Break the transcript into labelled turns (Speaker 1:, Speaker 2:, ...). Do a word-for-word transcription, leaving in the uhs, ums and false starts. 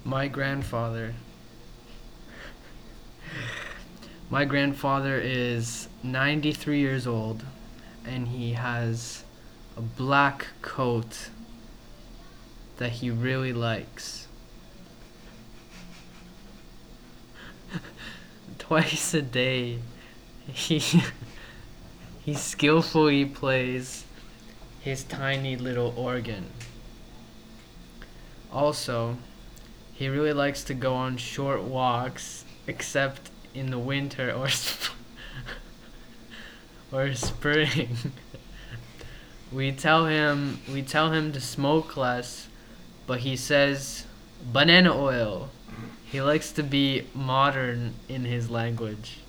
Speaker 1: My grandfather. My grandfather is ninety-three years old, and he has a black coat that he really likes. Twice a day, he he skillfully plays his tiny little organ. Also, he really likes to go on short walks, except in the winter or sp- or spring. We tell him we tell him to smoke less, but he says banana oil. He likes to be modern in his language.